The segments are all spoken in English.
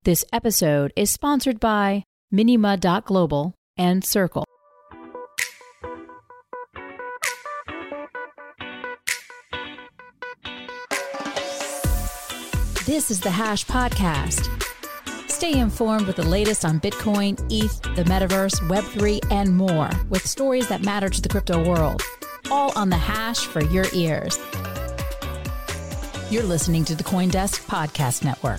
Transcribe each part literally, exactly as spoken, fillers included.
This episode is sponsored by Minima dot Global and Circle. This is the Hash Podcast. Stay informed with the latest on Bitcoin, E T H, the metaverse, Web three, and more with stories that matter to the crypto world. All on the Hash for your ears. You're listening to the CoinDesk Podcast Network.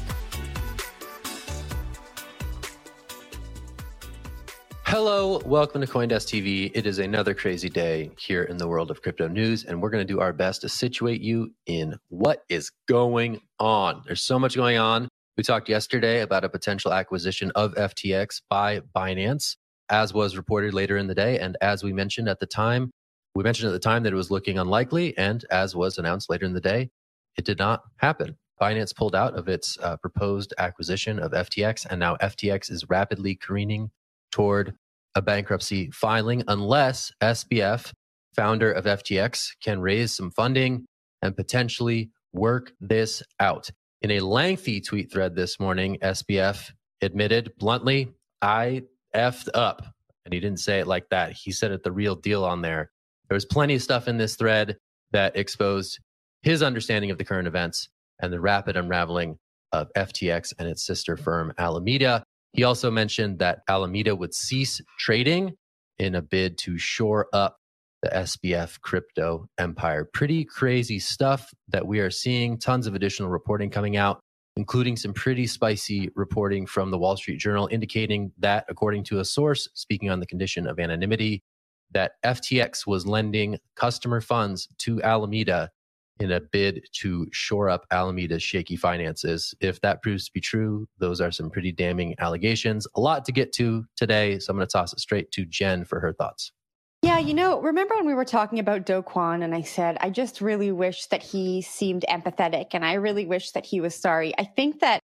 Hello, welcome to CoinDesk T V. It is another crazy day here in the world of crypto news, and we're going to do our best to situate you in what is going on. There's so much going on. We talked yesterday about a potential acquisition of F T X by Binance, as was reported later in the day. And as we mentioned at the time, we mentioned at the time that it was looking unlikely, and as was announced later in the day, it did not happen. Binance pulled out of its uh, proposed acquisition of F T X, and now F T X is rapidly careening toward a bankruptcy filing unless S B F, founder of F T X, can raise some funding and potentially work this out. In a lengthy tweet thread this morning, S B F admitted bluntly, I effed up. And he didn't say it like that. He said it the real deal on there. There was plenty of stuff in this thread that exposed his understanding of the current events and the rapid unraveling of F T X and its sister firm, Alameda. He also mentioned that Alameda would cease trading in a bid to shore up the S B F crypto empire. Pretty crazy stuff that we are seeing. Tons of additional reporting coming out, including some pretty spicy reporting from the Wall Street Journal indicating that, according to a source speaking on the condition of anonymity, that F T X was lending customer funds to Alameda in a bid to shore up Alameda's shaky finances. If that proves to be true, those are some pretty damning allegations. A lot to get to today, so I'm going to toss it straight to Jen for her thoughts. Yeah, you know, remember when we were talking about Do Kwon and I said, I just really wish that he seemed empathetic and I really wish that he was sorry. I think that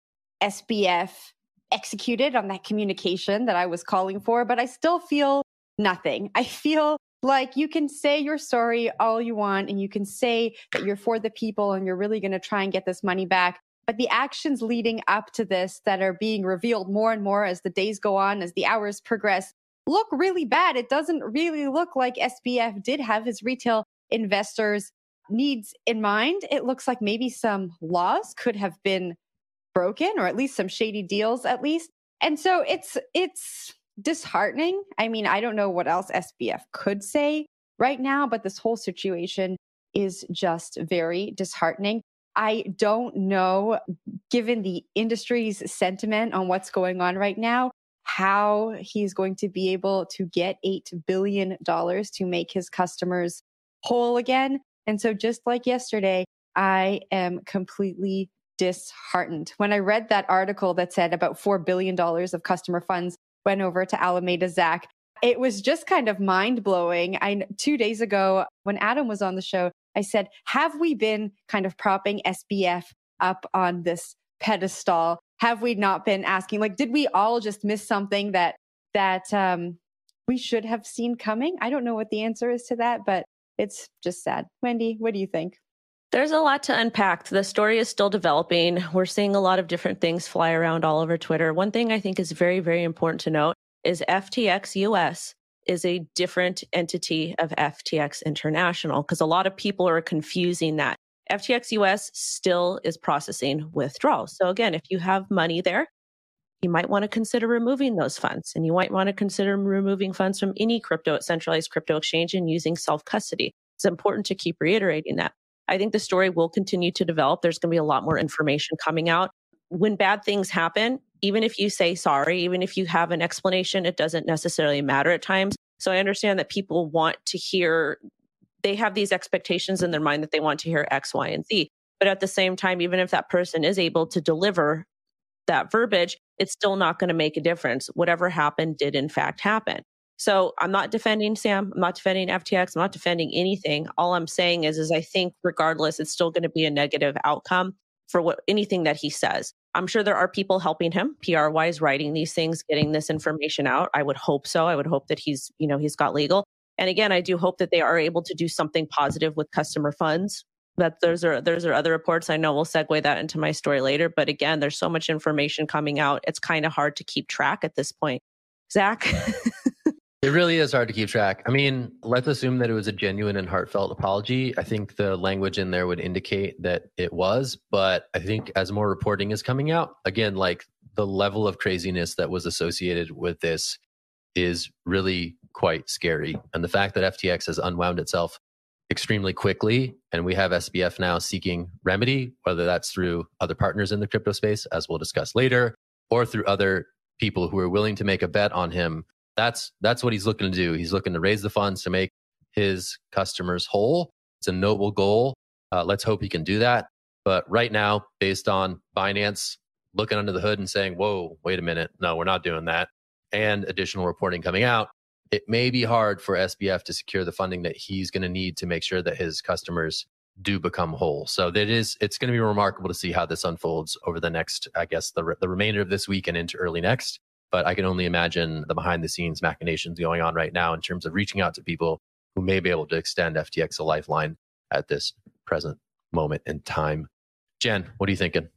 S B F executed on that communication that I was calling for, but I still feel nothing. I feel like you can say you're sorry all you want and you can say that you're for the people and you're really going to try and get this money back. But the actions leading up to this that are being revealed more and more as the days go on, as the hours progress, look really bad. It doesn't really look like S B F did have his retail investors' needs in mind. It looks like maybe some laws could have been broken, or at least some shady deals at least. And so it's it's disheartening. I mean, I don't know what else S B F could say right now, but this whole situation is just very disheartening. I don't know, given the industry's sentiment on what's going on right now, how he's going to be able to get eight billion dollars to make his customers whole again. And so just like yesterday, I am completely disheartened. When I read that article that said about four billion dollars of customer funds went over to Alameda Zach, it was just kind of mind-blowing. I two days ago, when Adam was on the show, I said, have we been kind of propping S B F up on this pedestal? Have we not been asking, like, did we all just miss something that that um, we should have seen coming? I don't know what the answer is to that, but it's just sad. Wendy, what do you think? There's a lot to unpack. The story is still developing. We're seeing a lot of different things fly around all over Twitter. One thing I think is very, very important to note is F T X U S is a different entity of F T X International, because a lot of people are confusing that. F T X U S still is processing withdrawals. So again, if you have money there, you might want to consider removing those funds, and you might want to consider removing funds from any crypto, centralized crypto exchange and using self-custody. It's important to keep reiterating that. I think the story will continue to develop. There's going to be a lot more information coming out. When bad things happen, even if you say sorry, even if you have an explanation, it doesn't necessarily matter at times. So I understand that people want to hear, they have these expectations in their mind that they want to hear X, Y, and Z. But at the same time, even if that person is able to deliver that verbiage, it's still not going to make a difference. Whatever happened did in fact happen. So I'm not defending Sam. I'm not defending F T X. I'm not defending anything. All I'm saying is, is I think regardless, it's still going to be a negative outcome for what anything that he says. I'm sure there are people helping him P R wise, writing these things, getting this information out. I would hope so. I would hope that he's, you know, he's got legal. And again, I do hope that they are able to do something positive with customer funds That those are those are other reports. I know we'll segue that into my story later. But again, there's so much information coming out. It's kind of hard to keep track at this point. Zach? It really is hard to keep track. I mean, let's assume that it was a genuine and heartfelt apology. I think the language in there would indicate that it was. But I think as more reporting is coming out, again, like the level of craziness that was associated with this is really quite scary. And the fact that F T X has unwound itself extremely quickly, and we have S B F now seeking remedy, whether that's through other partners in the crypto space, as we'll discuss later, or through other people who are willing to make a bet on him. That's that's what he's looking to do. He's looking to raise the funds to make his customers whole. It's a noble goal. Uh, let's hope he can do that. But right now, based on Binance looking under the hood and saying, whoa, wait a minute, no, we're not doing that, and additional reporting coming out, it may be hard for S B F to secure the funding that he's going to need to make sure that his customers do become whole. So that is, it's going to be remarkable to see how this unfolds over the next, I guess, the, the remainder of this week and into early next. But I can only imagine the behind the scenes machinations going on right now in terms of reaching out to people who may be able to extend F T X a lifeline at this present moment in time. Jen, what are you thinking?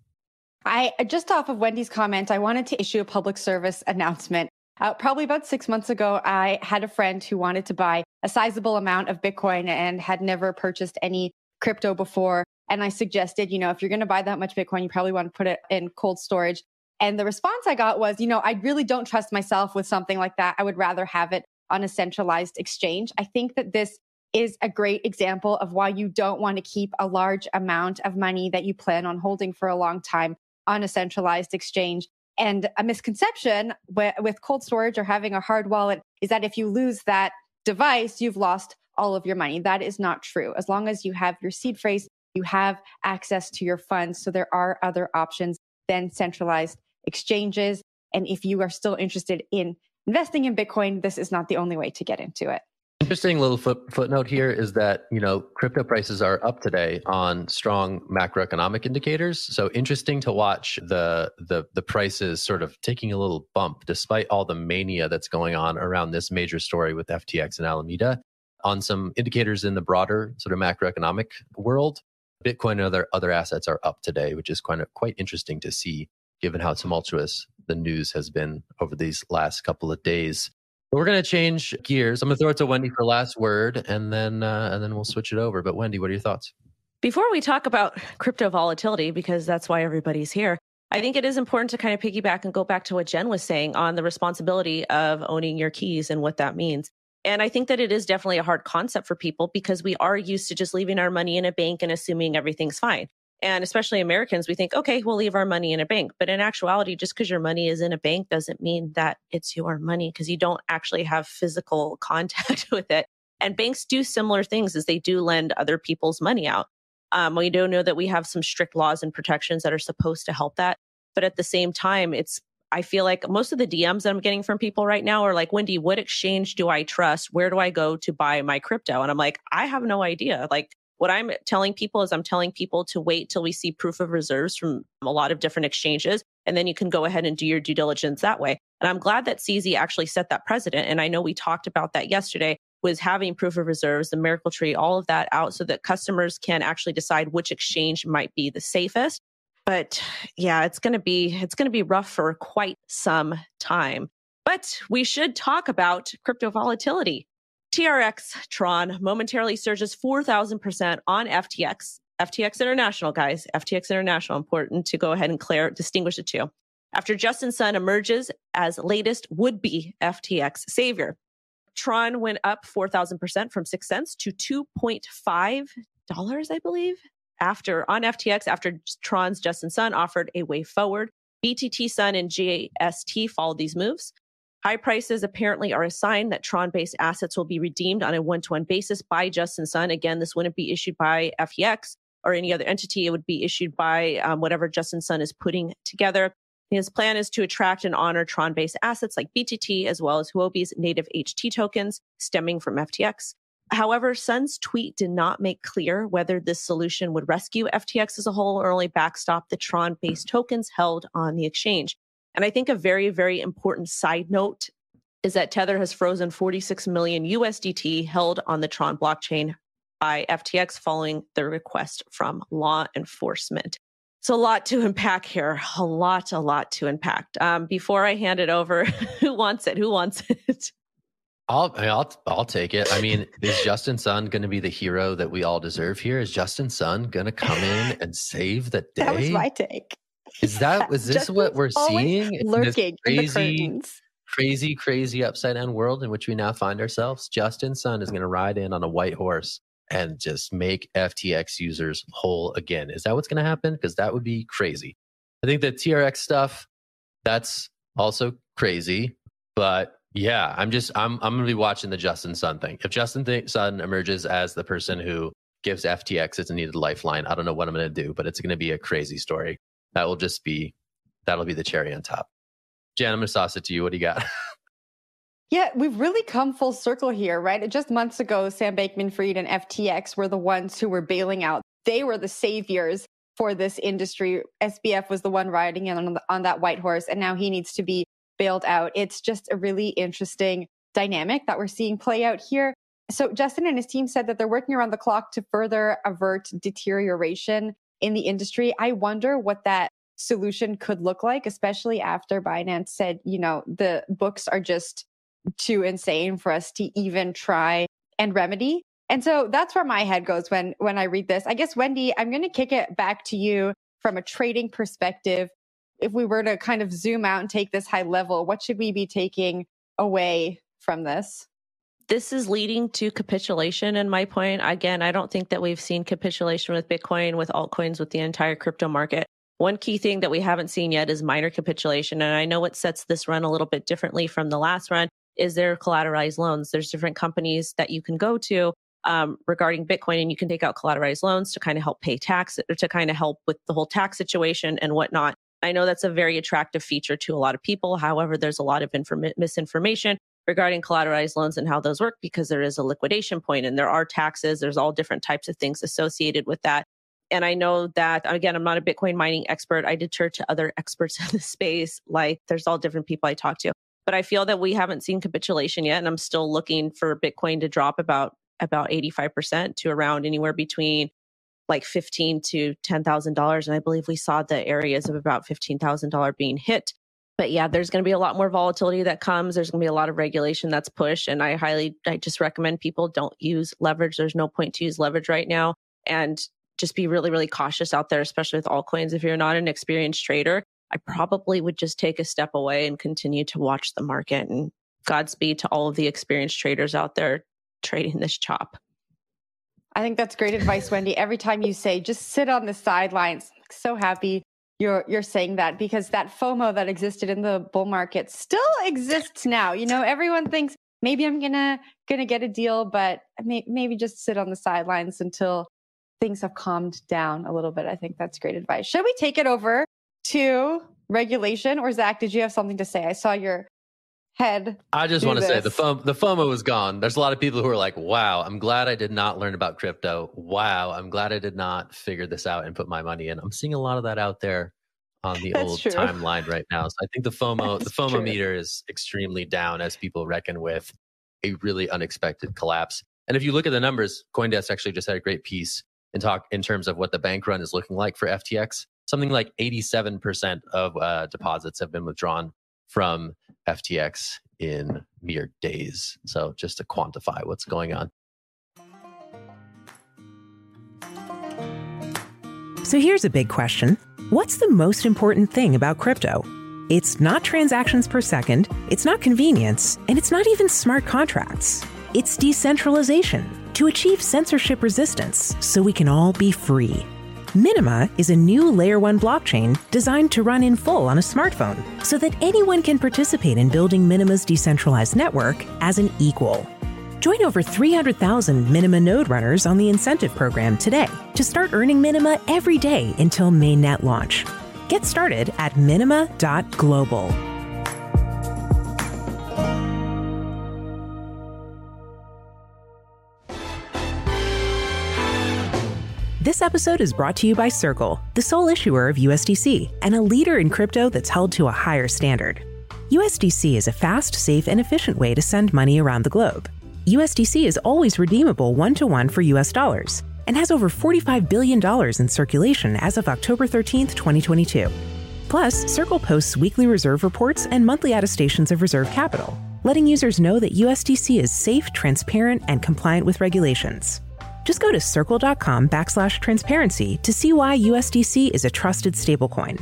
I just off of Wendy's comment, I wanted to issue a public service announcement. Uh, probably about six months ago, I had a friend who wanted to buy a sizable amount of Bitcoin and had never purchased any crypto before. And I suggested, you know, if you're going to buy that much Bitcoin, you probably want to put it in cold storage. And the response I got was, you know, I really don't trust myself with something like that. I would rather have it on a centralized exchange. I think that this is a great example of why you don't want to keep a large amount of money that you plan on holding for a long time on a centralized exchange. And a misconception with cold storage or having a hard wallet is that if you lose that device, you've lost all of your money. That is not true. As long as you have your seed phrase, you have access to your funds. So there are other options than centralized exchanges. And if you are still interested in investing in Bitcoin, this is not the only way to get into it. Interesting little foot, footnote here is that, you know, crypto prices are up today on strong macroeconomic indicators. So interesting to watch the the the prices sort of taking a little bump despite all the mania that's going on around this major story with F T X and Alameda. On some indicators in the broader sort of macroeconomic world, Bitcoin and other other assets are up today, which is kind of quite interesting to see, given how tumultuous the news has been over these last couple of days. But we're going to change gears. I'm going to throw it to Wendy for last word, and then uh, and then we'll switch it over. But Wendy, what are your thoughts? Before we talk about crypto volatility, because that's why everybody's here, I think it is important to kind of piggyback and go back to what Jen was saying on the responsibility of owning your keys and what that means. And I think that it is definitely a hard concept for people because we are used to just leaving our money in a bank and assuming everything's fine. And especially Americans, we think, okay, we'll leave our money in a bank. But in actuality, just because your money is in a bank doesn't mean that it's your money because you don't actually have physical contact with it. And banks do similar things as they do lend other people's money out. Um, we do know that we have some strict laws and protections that are supposed to help that. But at the same time, it's I feel like most of the D Ms that I'm getting from people right now are like, Wendy, what exchange do I trust? Where do I go to buy my crypto? And I'm like, I have no idea. Like, what I'm telling people is I'm telling people to wait till we see proof of reserves from a lot of different exchanges. And then you can go ahead and do your due diligence that way. And I'm glad that C Z actually set that precedent. And I know we talked about that yesterday, was having proof of reserves, the Miracle Tree, all of that out so that customers can actually decide which exchange might be the safest. But yeah, it's going to be it's going to be rough for quite some time. But we should talk about crypto volatility. T R X Tron momentarily surges four thousand percent on F T X. F T X International, guys. F T X International. Important to go ahead and clear, distinguish the two. After Justin Sun emerges as latest would-be F T X savior. Tron went up four thousand percent from six cents to two point five dollars, I believe. After on F T X, after Tron's Justin Sun offered a way forward, B T T Sun and G S T followed these moves. High prices apparently are a sign that Tron-based assets will be redeemed on a one-to-one basis by Justin Sun. Again, this wouldn't be issued by F T X or any other entity. It would be issued by um, whatever Justin Sun is putting together. His plan is to attract and honor Tron-based assets like B T T as well as Huobi's native H T tokens stemming from F T X. However, Sun's tweet did not make clear whether this solution would rescue F T X as a whole or only backstop the Tron-based tokens held on the exchange. And I think a very, very important side note is that Tether has frozen forty-six million U S D T held on the Tron blockchain by F T X following the request from law enforcement. So a lot to unpack here, a lot, a lot to unpack. Um, before I hand it over, who wants it? Who wants it? I'll, I'll, I'll take it. I mean, is Justin Sun going to be the hero that we all deserve here? Is Justin Sun going to come in and save the day? That was my take. Is that, is this Justin's what we're seeing? Lurking in this crazy, in the curtains. crazy, crazy upside down world in which we now find ourselves? Justin Sun is going to ride in on a white horse and just make F T X users whole again. Is that what's going to happen? Because that would be crazy. I think the T R X stuff, that's also crazy, but yeah, I'm just, I'm I'm going to be watching the Justin Sun thing. If Justin th- Sun emerges as the person who gives F T X its needed lifeline, I don't know what I'm going to do, but it's going to be a crazy story. That will just be, that'll be the cherry on top. Jan, I'm going to toss it to you. What do you got? Yeah, we've really come full circle here, right? Just months ago, Sam Bankman-Fried and F T X were the ones who were bailing out. They were the saviors for this industry. S B F was the one riding in on, the, on that white horse, and now he needs to be bailed out. It's just a really interesting dynamic that we're seeing play out here. So Justin and his team said that they're working around the clock to further avert deterioration in the industry. I wonder what that solution could look like, especially after Binance said, you know, the books are just too insane for us to even try and remedy. And so that's where my head goes when, when I read this. I guess, Wendy, I'm going to kick it back to you from a trading perspective. If we were to kind of zoom out and take this high level, what should we be taking away from this? This is leading to capitulation, in my point. Again, I don't think that we've seen capitulation with Bitcoin, with altcoins, with the entire crypto market. One key thing that we haven't seen yet is minor capitulation. And I know what sets this run a little bit differently from the last run is their collateralized loans. There's different companies that you can go to um, regarding Bitcoin, and you can take out collateralized loans to kind of help pay tax, or to kind of help with the whole tax situation and whatnot. I know that's a very attractive feature to a lot of people. However, there's a lot of inform- misinformation regarding collateralized loans and how those work, because there is a liquidation point and there are taxes. There's all different types of things associated with that. And I know that, again, I'm not a Bitcoin mining expert. I defer to other experts in the space. Like, there's all different people I talk to. But I feel that we haven't seen capitulation yet. And I'm still looking for Bitcoin to drop about, about eighty-five percent to around anywhere between like fifteen to ten thousand dollars. And I believe we saw the areas of about fifteen thousand dollars being hit. But yeah, there's going to be a lot more volatility that comes. There's going to be a lot of regulation that's pushed. And I highly, I just recommend people don't use leverage. There's no point to use leverage right now. And just be really, really cautious out there, especially with altcoins. If you're not an experienced trader, I probably would just take a step away and continue to watch the market. And Godspeed to all of the experienced traders out there trading this chop. I think that's great advice, Wendy. Every time you say, just sit on the sidelines, I'm so happy you're you're saying that, because that FOMO that existed in the bull market still exists now. You know, everyone thinks maybe I'm gonna gonna get a deal, but may, maybe just sit on the sidelines until things have calmed down a little bit. I think that's great advice. Should we take it over to regulation? Or Zach, did you have something to say? I saw your head. I just want to say the FOMO, the FOMO is gone. There's a lot of people who are like, wow, I'm glad I did not learn about crypto. Wow, I'm glad I did not figure this out and put my money in. I'm seeing a lot of that out there on the That's old true. timeline right now. So I think the FOMO, That's the FOMO true. meter is extremely down as people reckon with a really unexpected collapse. And if you look at the numbers, CoinDesk actually just had a great piece and talk in terms of what the bank run is looking like for F T X. Something like eighty-seven percent of uh, deposits have been withdrawn from F T X in mere days. So just to quantify what's going on. So here's a big question. What's the most important thing about crypto? It's not transactions per second, it's not convenience, and it's not even smart contracts. It's decentralization to achieve censorship resistance so we can all be free. Minima is a new layer one blockchain designed to run in full on a smartphone so that anyone can participate in building Minima's decentralized network as an equal. Join over three hundred thousand Minima node runners on the incentive program today to start earning Minima every day until mainnet launch. Get started at minima dot global. This episode is brought to you by Circle, the sole issuer of U S D C and a leader in crypto that's held to a higher standard. U S D C is a fast, safe, and efficient way to send money around the globe. U S D C is always redeemable one-to-one for U S dollars and has over forty-five billion dollars in circulation as of October thirteenth, twenty twenty-two. Plus, Circle posts weekly reserve reports and monthly attestations of reserve capital, letting users know that U S D C is safe, transparent, and compliant with regulations. Just go to circle.com backslash transparency to see why U S D C is a trusted stablecoin.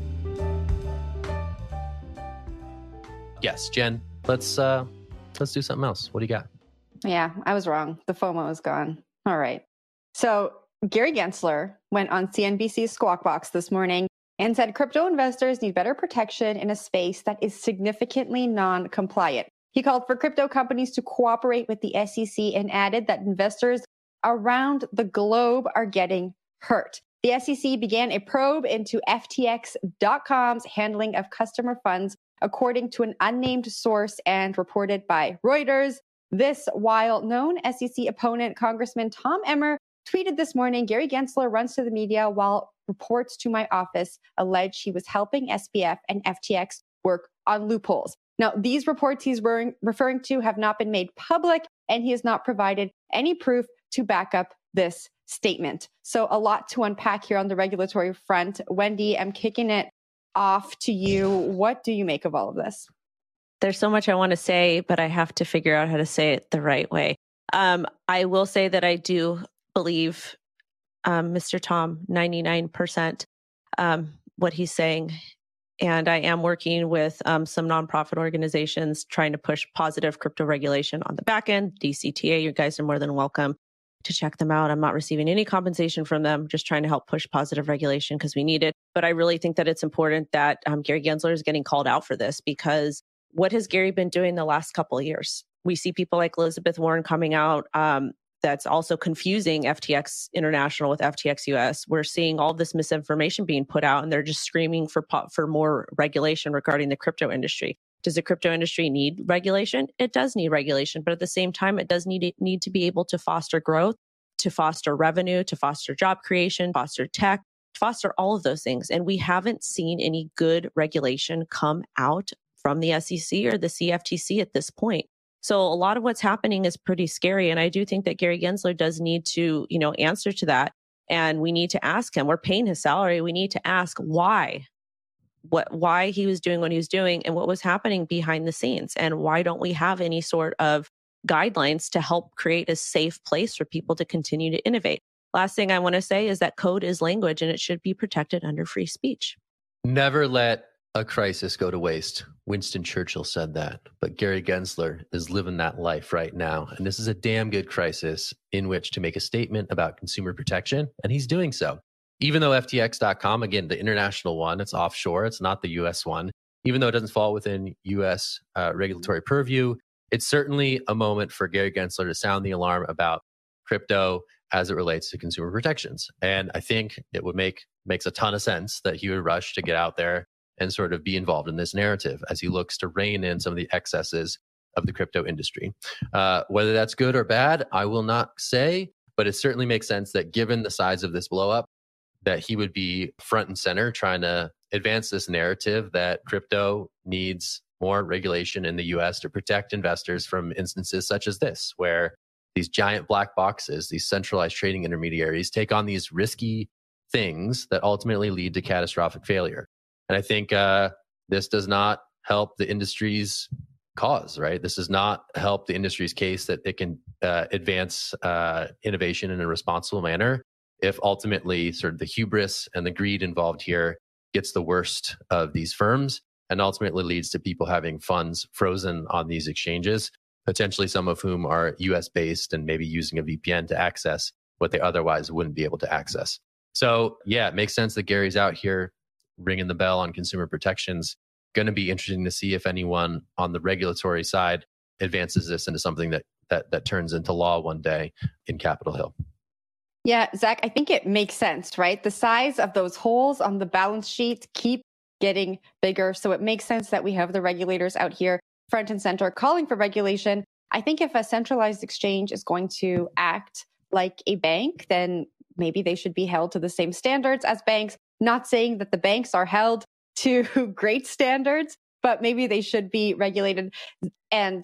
Yes, Jen, let's uh, let's do something else. What do you got? Yeah, I was wrong. The FOMO is gone. All right. So Gary Gensler went on C N B C's Squawk Box this morning and said crypto investors need better protection in a space that is significantly non-compliant. He called for crypto companies to cooperate with the S E C and added that investors around the globe are getting hurt. The S E C began a probe into F T X dot com's handling of customer funds, according to an unnamed source and reported by Reuters. This, while known S E C opponent Congressman Tom Emmer tweeted this morning, Gary Gensler runs to the media while reports to my office allege he was helping S B F and F T X work on loopholes. Now, these reports he's re- referring to have not been made public, and he has not provided any proof to back up this statement. So a lot to unpack here on the regulatory front. Wendy, I'm kicking it off to you. What do you make of all of this? There's so much I want to say, but I have to figure out how to say it the right way. Um, I will say that I do believe um, Mister Tom, ninety-nine percent um, what he's saying. And I am working with um, some nonprofit organizations trying to push positive crypto regulation on the back end. D C T A, you guys are more than welcome to check them out. I'm not receiving any compensation from them, just trying to help push positive regulation because we need it. But I really think that it's important that um, Gary Gensler is getting called out for this, because what has Gary been doing the last couple of years? We see people like Elizabeth Warren coming out um, that's also confusing F T X International with F T X U S. We're seeing all this misinformation being put out, and they're just screaming for for more regulation regarding the crypto industry. Does the crypto industry need regulation? It does need regulation, but at the same time, it does need need to be able to foster growth, to foster revenue, to foster job creation, foster tech, foster all of those things. And we haven't seen any good regulation come out from the S E C or the C F T C at this point. So a lot of what's happening is pretty scary. And I do think that Gary Gensler does need to, you know, answer to that. And we need to ask him, we're paying his salary. We need to ask why, what, why he was doing what he was doing and what was happening behind the scenes. And why don't we have any sort of guidelines to help create a safe place for people to continue to innovate? Last thing I want to say is that code is language and it should be protected under free speech. Never let a crisis go to waste. Winston Churchill said that, but Gary Gensler is living that life right now. And this is a damn good crisis in which to make a statement about consumer protection. And he's doing so. Even though F T X dot com, again, the international one, it's offshore, it's not the U S one. Even though it doesn't fall within U S uh, regulatory purview, it's certainly a moment for Gary Gensler to sound the alarm about crypto as it relates to consumer protections. And I think it would make makes a ton of sense that he would rush to get out there and sort of be involved in this narrative as he looks to rein in some of the excesses of the crypto industry. Uh, whether that's good or bad, I will not say, but it certainly makes sense that given the size of this blow up, that he would be front and center trying to advance this narrative that crypto needs more regulation in the U S to protect investors from instances such as this, where these giant black boxes, these centralized trading intermediaries take on these risky things that ultimately lead to catastrophic failure. And I think uh, this does not help the industry's cause, right? This does not help the industry's case that it can uh, advance uh, innovation in a responsible manner if ultimately sort of the hubris and the greed involved here gets the worst of these firms and ultimately leads to people having funds frozen on these exchanges, potentially some of whom are U S based and maybe using a V P N to access what they otherwise wouldn't be able to access. So yeah, it makes sense that Gary's out here ringing the bell on consumer protections. Going to be interesting to see if anyone on the regulatory side advances this into something that that that turns into law one day in Capitol Hill. Yeah, Zach, I think it makes sense, right? The size of those holes on the balance sheet keep getting bigger. So it makes sense that we have the regulators out here front and center calling for regulation. I think if a centralized exchange is going to act like a bank, then maybe they should be held to the same standards as banks. Not saying that the banks are held to great standards, but maybe they should be regulated. And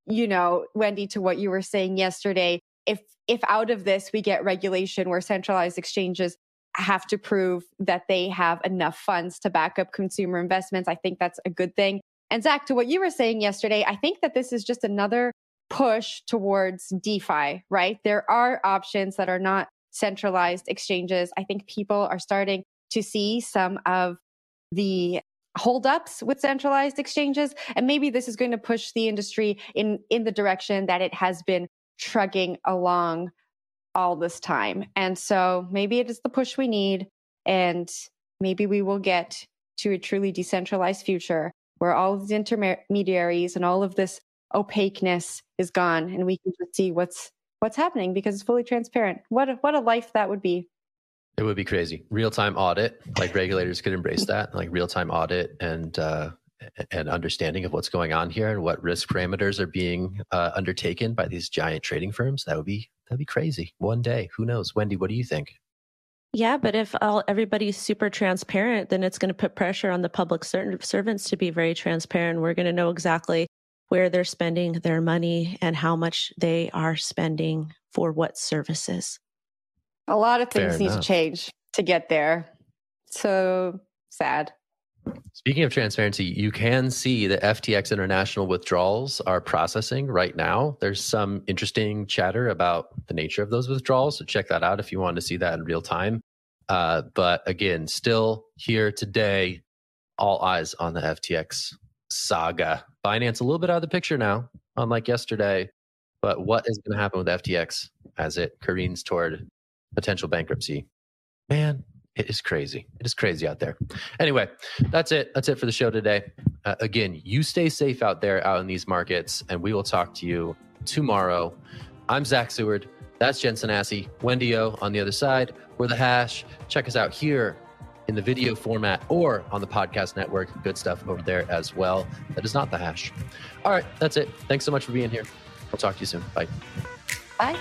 you know, Wendy, to what you were saying yesterday, if if out of this we get regulation where centralized exchanges have to prove that they have enough funds to back up consumer investments, I think that's a good thing. And Zach, to what you were saying yesterday, I think that this is just another push towards DeFi, right? There are options that are not centralized exchanges. I think people are starting to see some of the holdups with centralized exchanges. And maybe this is going to push the industry in, in the direction that it has been trugging along all this time. And so maybe it is the push we need. And maybe we will get to a truly decentralized future where all of these intermediaries and all of this opaqueness is gone, and we can just see what's what's happening because it's fully transparent. What a, what a life that would be. It would be crazy. Real-time audit, like regulators could embrace that, like real-time audit and uh, and understanding of what's going on here and what risk parameters are being uh, undertaken by these giant trading firms. That would be that'd be crazy. One day, who knows? Wendy, what do you think? Yeah, but if all everybody's super transparent, then it's going to put pressure on the public servants to be very transparent. We're going to know exactly where they're spending their money and how much they are spending for what services. A lot of things Fair need enough. to change to get there. So sad. Speaking of transparency, you can see the F T X International withdrawals are processing right now. There's some interesting chatter about the nature of those withdrawals, so check that out if you want to see that in real time. Uh, but again, still here today, all eyes on the F T X saga. Binance a little bit out of the picture now, unlike yesterday. But what is going to happen with F T X as it careens toward potential bankruptcy? Man, it is crazy. It is crazy out there. Anyway, that's it. That's it for the show today. Uh, again, you stay safe out there, out in these markets, and we will talk to you tomorrow. I'm Zach Seward. That's Jen Sanasi. Wendy O on the other side. We're The Hash. Check us out here in the video format or on the podcast network. Good stuff over there as well. That is not The Hash. All right, that's it. Thanks so much for being here. I'll talk to you soon. Bye. Bye.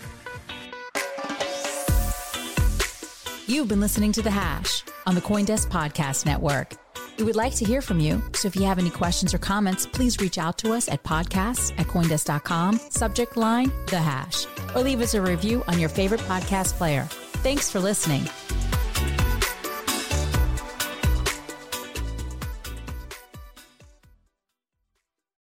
You've been listening to The Hash on the CoinDesk Podcast Network. We would like to hear from you, so if you have any questions or comments, please reach out to us at podcasts at coindesk dot com, subject line, The Hash, or leave us a review on your favorite podcast player. Thanks for listening.